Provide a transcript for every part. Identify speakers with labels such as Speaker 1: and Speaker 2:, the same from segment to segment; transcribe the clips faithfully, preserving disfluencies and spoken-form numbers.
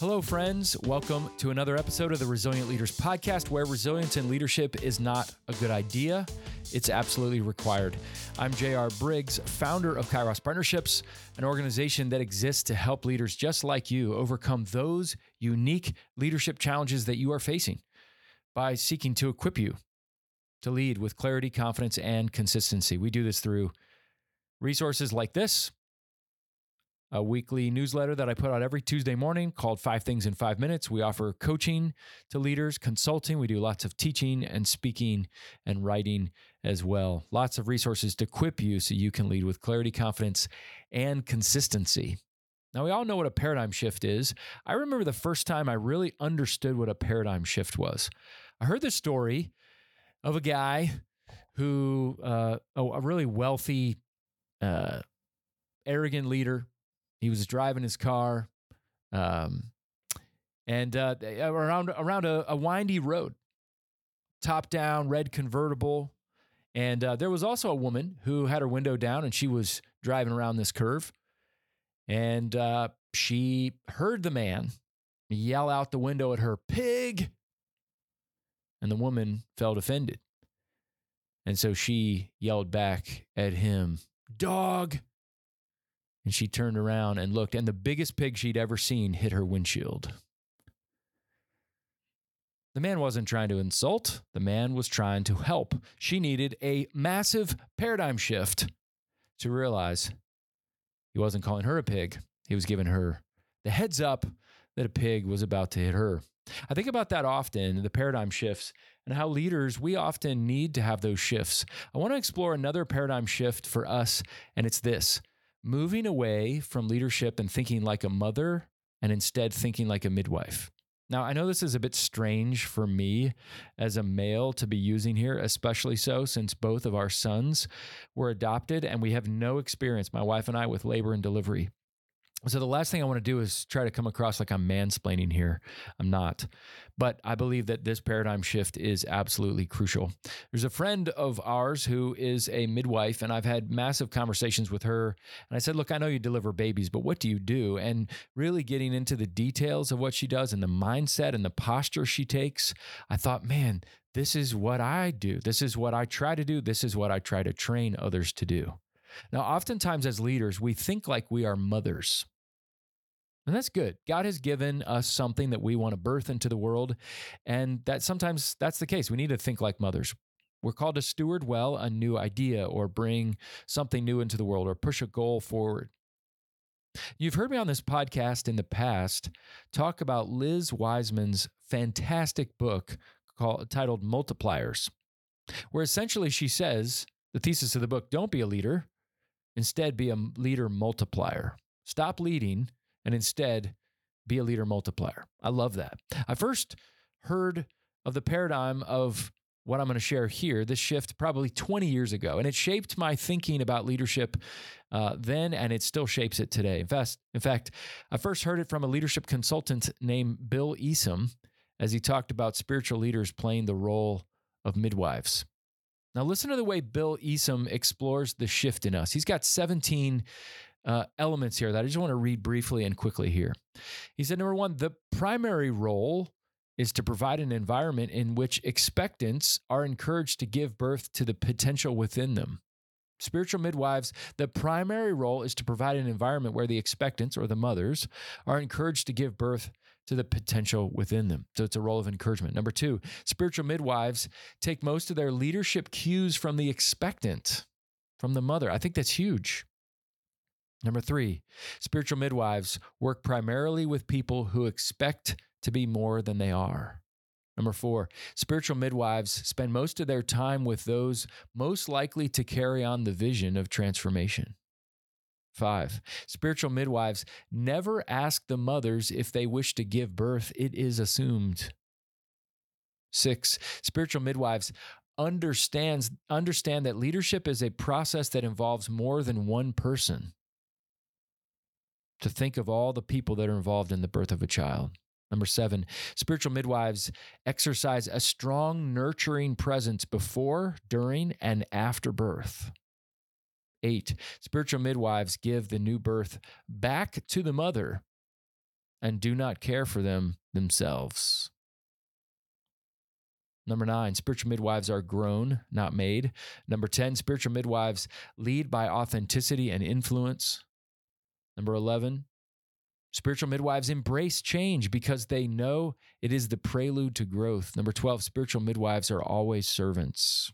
Speaker 1: Hello, friends. Welcome to another episode of the Resilient Leaders Podcast, where resilience in leadership is not a good idea. It's absolutely required. I'm J R Briggs, founder of Kairos Partnerships, an organization that exists to help leaders just like you overcome those unique leadership challenges that you are facing by seeking to equip you to lead with clarity, confidence, and consistency. We do this through resources like this, a weekly newsletter that I put out every Tuesday morning called Five Things in Five Minutes. We offer coaching to leaders, consulting. We do lots of teaching and speaking and writing as well. Lots of resources to equip you so you can lead with clarity, confidence, and consistency. Now, we all know what a paradigm shift is. I remember the first time I really understood what a paradigm shift was. I heard the story of a guy who, uh, a, a really wealthy, uh, arrogant leader. He was driving his car, um, and uh, around around a, a windy road, top down, red convertible, and uh, there was also a woman who had her window down, and she was driving around this curve, and uh, she heard the man yell out the window at her, "Pig!" And the woman felt offended, and so she yelled back at him, "Dog!" And she turned around and looked, and the biggest pig she'd ever seen hit her windshield. The man wasn't trying to insult. The man was trying to help. She needed a massive paradigm shift to realize he wasn't calling her a pig. He was giving her the heads up that a pig was about to hit her. I think about that often, the paradigm shifts, and how leaders, we often need to have those shifts. I want to explore another paradigm shift for us, and it's this. Moving away from leadership and thinking like a mother and instead thinking like a midwife. Now, I know this is a bit strange for me as a male to be using here, especially so since both of our sons were adopted and we have no experience, my wife and I, with labor and delivery. So the last thing I want to do is try to come across like I'm mansplaining here. I'm not. But I believe that this paradigm shift is absolutely crucial. There's a friend of ours who is a midwife, and I've had massive conversations with her. And I said, look, I know you deliver babies, but what do you do? And really getting into the details of what she does and the mindset and the posture she takes, I thought, man, this is what I do. This is what I try to do. This is what I try to train others to do. Now, oftentimes as leaders, we think like we are mothers. And that's good. God has given us something that we want to birth into the world. And that sometimes that's the case. We need to think like mothers. We're called to steward well a new idea or bring something new into the world or push a goal forward. You've heard me on this podcast in the past talk about Liz Wiseman's fantastic book called, titled Multipliers, where essentially she says, the thesis of the book, don't be a leader, instead be a leader multiplier. Stop leading and instead be a leader multiplier. I love that. I first heard of the paradigm of what I'm going to share here, this shift probably twenty years ago, and it shaped my thinking about leadership uh, then, and it still shapes it today. In fact, in fact, I first heard it from a leadership consultant named Bill Easom as he talked about spiritual leaders playing the role of midwives. Now listen to the way Bill Easom explores the shift in us. He's got seventeen Uh, elements here that I just want to read briefly and quickly here. He said, number one, the primary role is to provide an environment in which expectants are encouraged to give birth to the potential within them. Spiritual midwives, the primary role is to provide an environment where the expectants or the mothers are encouraged to give birth to the potential within them. So it's a role of encouragement. Number two, spiritual midwives take most of their leadership cues from the expectant, from the mother. I think that's huge. Number three, spiritual midwives work primarily with people who expect to be more than they are. Number four, spiritual midwives spend most of their time with those most likely to carry on the vision of transformation. Five, spiritual midwives never ask the mothers if they wish to give birth. It is assumed. Six, spiritual midwives understands, understand that leadership is a process that involves more than one person. To think of all the people that are involved in the birth of a child. Number seven, spiritual midwives exercise a strong nurturing presence before, during, and after birth. Eight, spiritual midwives give the new birth back to the mother and do not care for them themselves. Number nine, spiritual midwives are grown, not made. Number ten, spiritual midwives lead by authenticity and influence. Number eleven, spiritual midwives embrace change because they know it is the prelude to growth. Number twelve, spiritual midwives are always servants.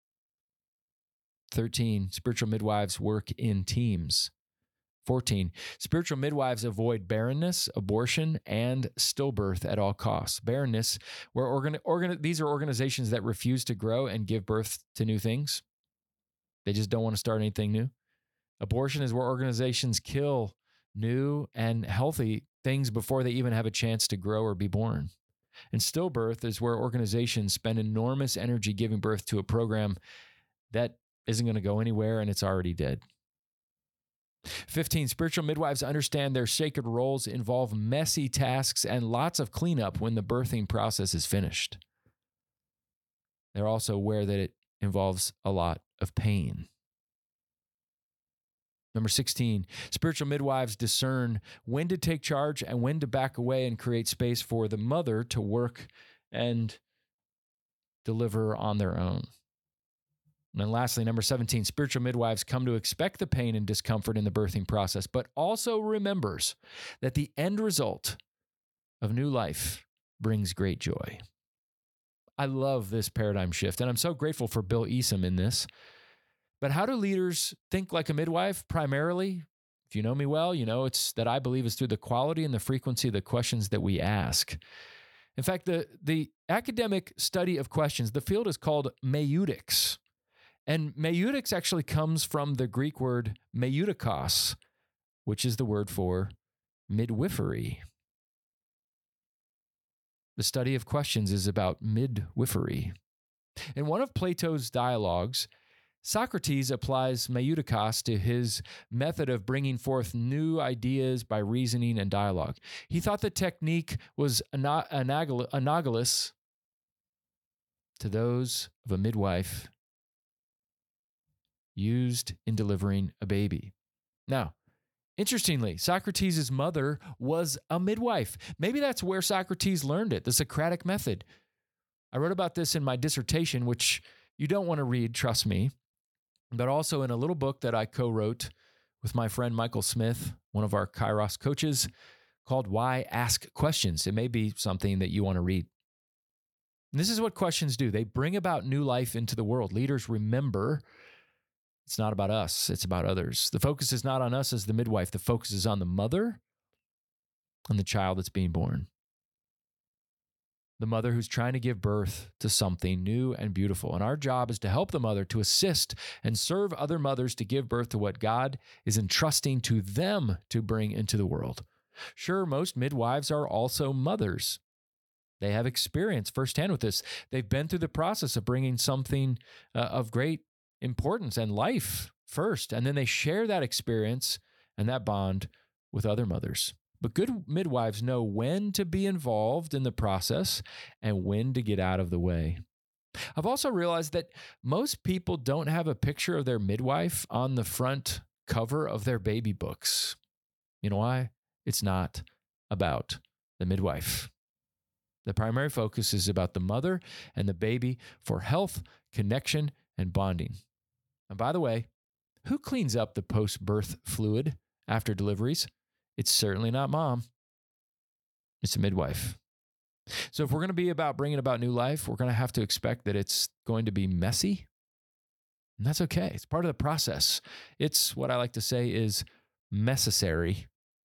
Speaker 1: thirteen, spiritual midwives work in teams. fourteen, spiritual midwives avoid barrenness, abortion, and stillbirth at all costs. Barrenness, where organ, organ, these are organizations that refuse to grow and give birth to new things. They just don't want to start anything new. Abortion is where organizations kill new and healthy things before they even have a chance to grow or be born. And stillbirth is where organizations spend enormous energy giving birth to a program that isn't going to go anywhere and it's already dead. fifteen, spiritual midwives understand their sacred roles involve messy tasks and lots of cleanup when the birthing process is finished. They're also aware that it involves a lot of pain. Number sixteen, spiritual midwives discern when to take charge and when to back away and create space for the mother to work and deliver on their own. And then lastly, number seventeen, spiritual midwives come to expect the pain and discomfort in the birthing process, but also remembers that the end result of new life brings great joy. I love this paradigm shift, and I'm so grateful for Bill Easom in this. But how do leaders think like a midwife? Primarily, if you know me well, you know it's that I believe is through the quality and the frequency of the questions that we ask. In fact, the, the academic study of questions, the field is called meutics. And meutics actually comes from the Greek word meutikos, which is the word for midwifery. The study of questions is about midwifery. In one of Plato's dialogues, Socrates applies meutikos to his method of bringing forth new ideas by reasoning and dialogue. He thought the technique was analogous to those of a midwife used in delivering a baby. Now, interestingly, Socrates' mother was a midwife. Maybe that's where Socrates learned it, the Socratic method. I wrote about this in my dissertation, which you don't want to read, trust me, but also in a little book that I co-wrote with my friend Michael Smith, one of our Kairos coaches, called Why Ask Questions. It may be something that you want to read. And this is what questions do. They bring about new life into the world. Leaders remember it's not about us, it's about others. The focus is not on us as the midwife. The focus is on the mother and the child that's being born. The mother who's trying to give birth to something new and beautiful. And our job is to help the mother to assist and serve other mothers to give birth to what God is entrusting to them to bring into the world. Sure, most midwives are also mothers. They have experience firsthand with this. They've been through the process of bringing something uh, of great importance and life first, and then they share that experience and that bond with other mothers. But good midwives know when to be involved in the process and when to get out of the way. I've also realized that most people don't have a picture of their midwife on the front cover of their baby books. You know why? It's not about the midwife. The primary focus is about the mother and the baby for health, connection, and bonding. And by the way, who cleans up the post-birth fluid after deliveries? It's certainly not mom. It's a midwife. So if we're going to be about bringing about new life, we're going to have to expect that it's going to be messy. And that's okay. It's part of the process. It's what I like to say is necessary.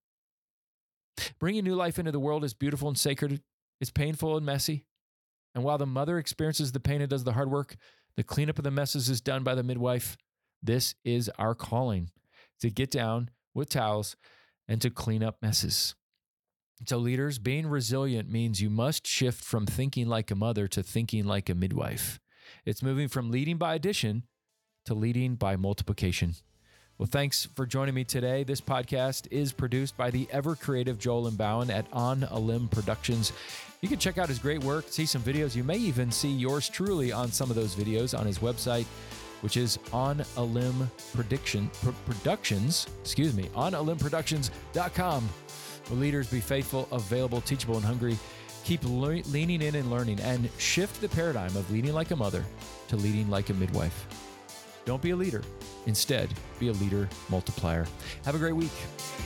Speaker 1: Bringing new life into the world is beautiful and sacred. It's painful and messy. And while the mother experiences the pain and does the hard work, the cleanup of the messes is done by the midwife. This is our calling, to get down with towels and to clean up messes. So leaders, being resilient means you must shift from thinking like a mother to thinking like a midwife. It's moving from leading by addition to leading by multiplication. Well, thanks for joining me today. This podcast is produced by the ever-creative Joel Imbowen at On a Limb Productions. You can check out his great work, see some videos. You may even see yours truly on some of those videos on his website, which is On a Limb Prediction, Productions, excuse me, on a limb productions dot com. Will leaders be faithful, available, teachable, and hungry? Keep le- leaning in and learning, and shift the paradigm of leading like a mother to leading like a midwife. Don't be a leader. Instead, be a leader multiplier. Have a great week.